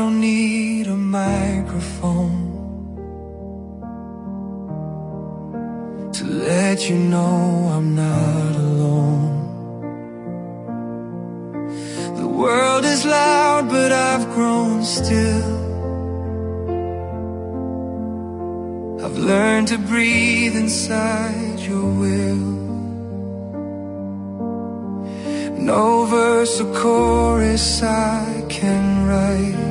don't need a microphone to let you know I'm not alone. The world is loud, but I've grown still. I've learned to breathe inside your will. No verse or chorus I can write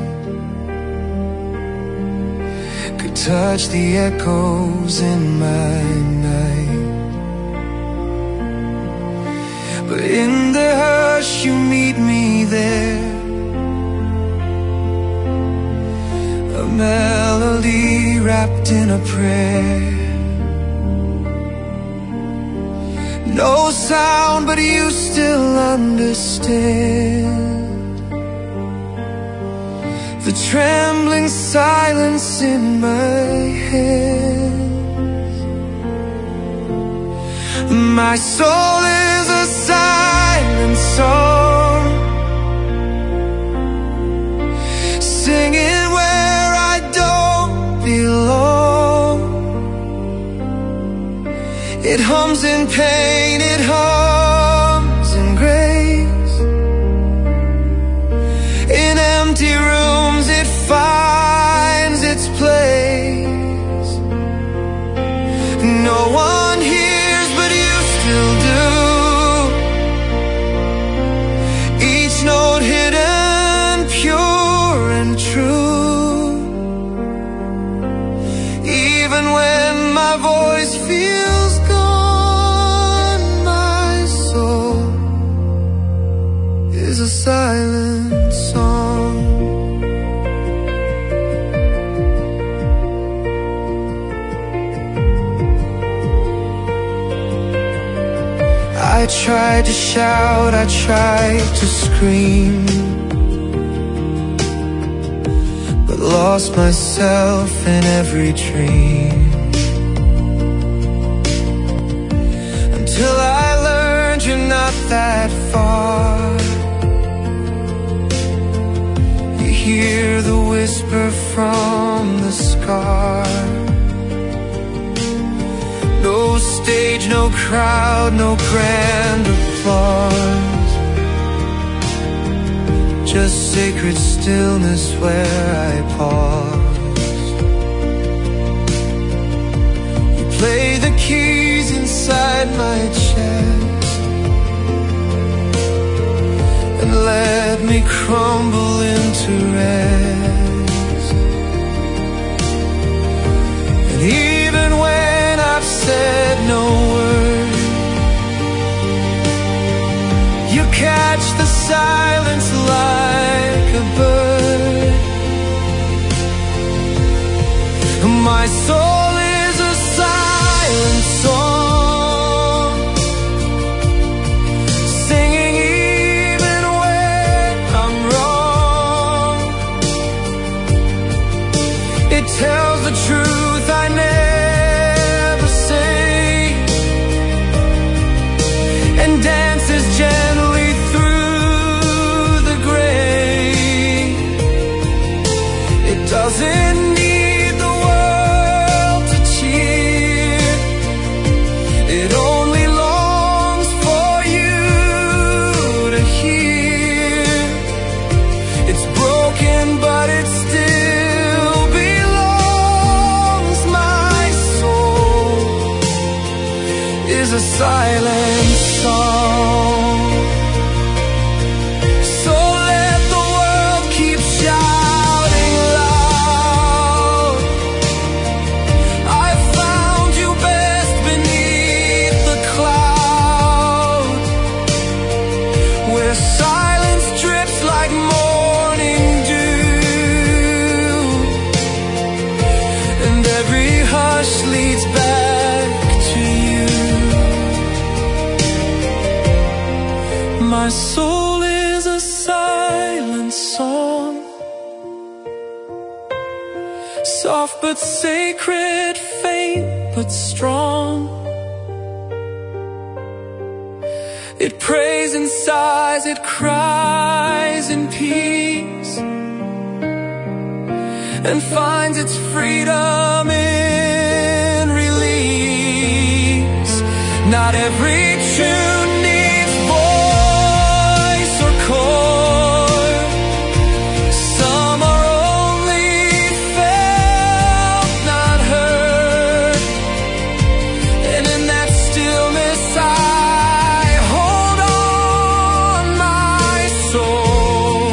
could touch the echoes in my night. But in the hush you meet me there, a melody wrapped in a prayer. No sound, but you still understand the trembling silence in my hands. My soul is a silent song, singing where I don't belong. It hums in pain, it hums in grace. In empty rooms it finds its place. No one hears, but you still do. Each note hidden, pure and true. Even when my voice feels gone, my soul is a silent song. I tried to shout, I tried to scream, but lost myself in every dream. Until I learned you're not that far. You hear the whisper from the scar. No stage, no crowd, no grand applause, just sacred stillness where I pause. You play the keys inside my chest and let me crumble into rest. And even when I've said no word, you catch the silence like a bird. My soul is a silent song, singing even when I'm wrong. It tells the truth I never say, and dances gently through the gray. It doesn't need the world to cheer, it only longs for you to hear. It's broken, but it still belongs. My soul is a silent song. So let the world keep shouting loud. I found you best beneath the cloud, where silence drips like morning dew, and every hush leads back to you. My soul is a silent song, soft but sacred, faint but strong. It prays and sighs, it cries in peace. and finds its freedom in release. Not every tune needs voice or chord. Some are only felt, not heard. And in that stillness I hold on, my soul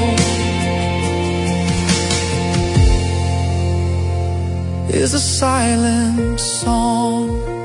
is a silent song.